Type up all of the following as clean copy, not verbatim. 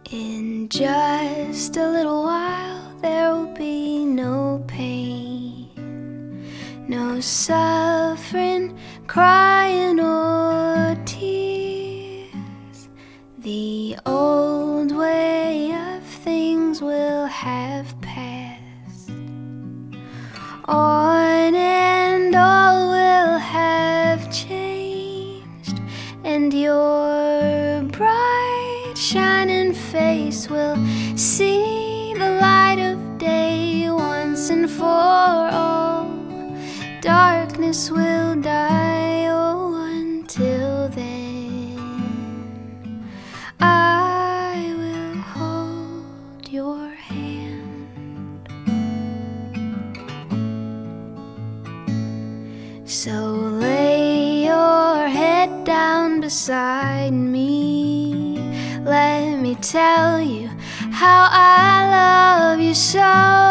In just a little while there will be no pain, no suffering, crying or tears. The old way of things will have passed on, and all will have changed, and your bright shining face will see the light of day once and for all. Darkness will die, oh, until then I will hold your hand. So lay your head down beside me, let me tell you how I love you so,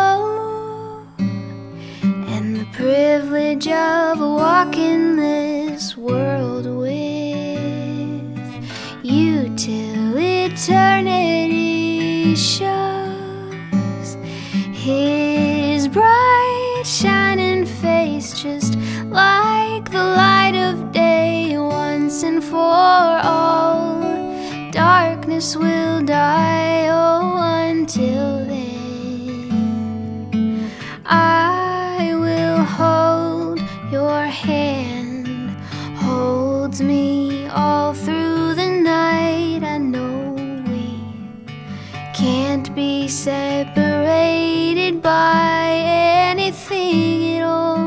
and the privilege of walking this world with you till eternity shows His bright shining face, just like the light of day once and for all. Darkness will die, oh, until then I will hold your hand. Holds me all through the night. I know we can't be separated by anything at all.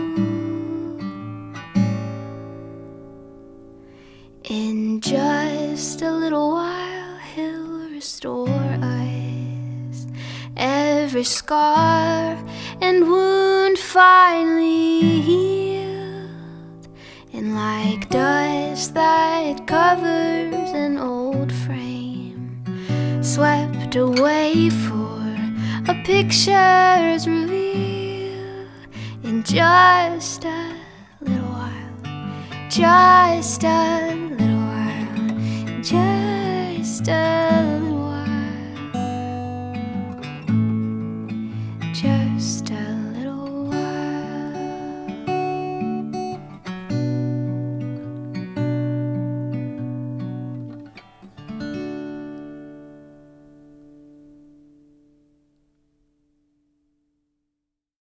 In just a little while He'll restore us, every scar and wound finally healed, and like dust that covers an old frame, swept away for a picture's reveal. In just a little while, just a